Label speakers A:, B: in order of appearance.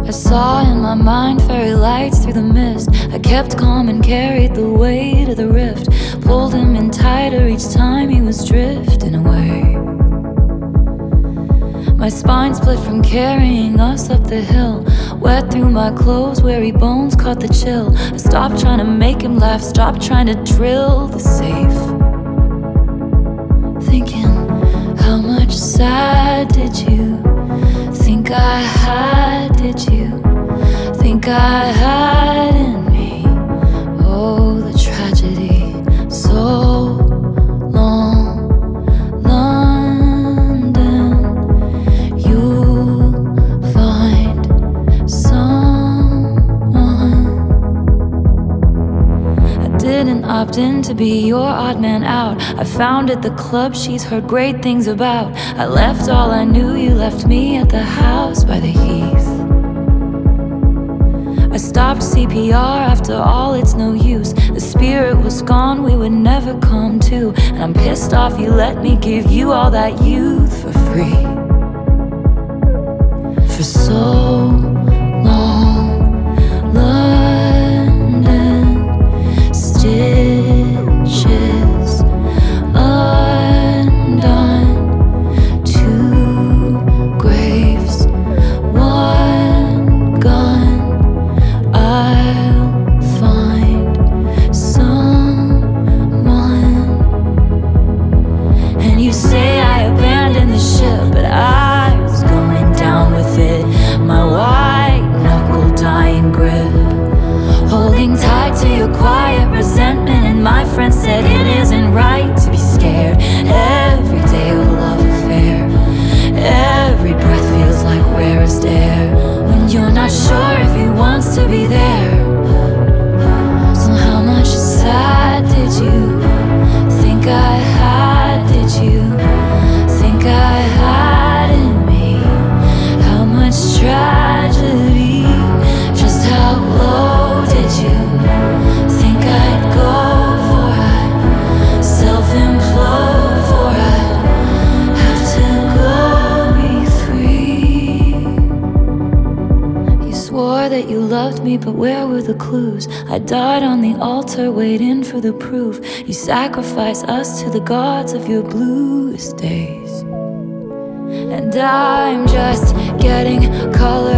A: I saw in my mind fairy lights through the mist. I kept calm and carried the weight of the rift. Pulled him in tighter each time he was drifting away. My spine split from carrying us up the hill. Wet through my clothes, weary bones caught the chill. I stopped trying to make him laugh, stopped trying to drill the safe. Thinking, how much sad did you think I had? Did you think I had in me? Oh, the tragedy, so long. London, you'll find someone. I didn't opt in to be your odd man out. I founded the club she's heard great things about. I left all I knew, you left me at the house by the heath. I stopped CPR after all, it's no use. The spirit was gone, we would never come to. And I'm pissed off you let me give you all that youth for free. For so long, London, stitches undone. Two graves, one gun. I'll find someone. And you say I abandoned the ship, but I was going down with it. My white knuckle dying grip, holding tight to your quiet resentment. And my friend said it isn't right to be scared. Every day a love affair, every breath feels like rarest air. When you're not sure if he wants to be there. So how much sad did you think I had? Did you think I had in me? How much tragedy? Just how low did you think I'd go for? I'd self-implode for I'd have to go be free. You swore that you loved me, but where were the clues? I died on the altar waiting for the proof. You sacrificed us to the gods of your bluest days. And I'm just getting color